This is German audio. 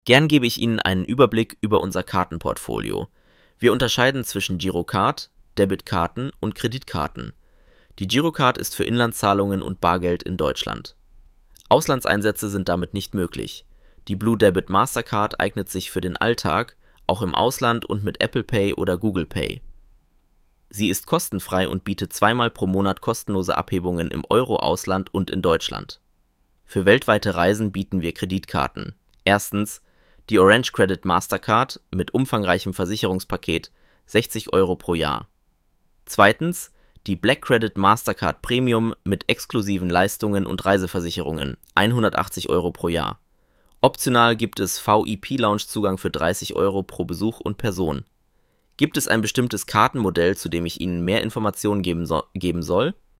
Gern gebe ich Ihnen einen Überblick über unser Kartenportfolio. Wir unterscheiden zwischen Girocard, Debitkarten und Kreditkarten. Die Girocard ist für Inlandszahlungen und Bargeld in Deutschland. Auslandseinsätze sind damit nicht möglich. Die Blue Debit Mastercard eignet sich für den Alltag, auch im Ausland und mit Apple Pay oder Google Pay. Sie ist kostenfrei und bietet zweimal pro Monat kostenlose Abhebungen im Euro-Ausland und in Deutschland. Für weltweite Reisen bieten wir Kreditkarten. Erstens die Orange Credit Mastercard mit umfangreichem Versicherungspaket, 60 Euro pro Jahr. Zweitens die Black Credit Mastercard Premium mit exklusiven Leistungen und Reiseversicherungen, 180 Euro pro Jahr. Optional gibt es VIP-Lounge-Zugang für 30 Euro pro Besuch und Person. Gibt es ein bestimmtes Kartenmodell, zu dem ich Ihnen mehr Informationen geben soll?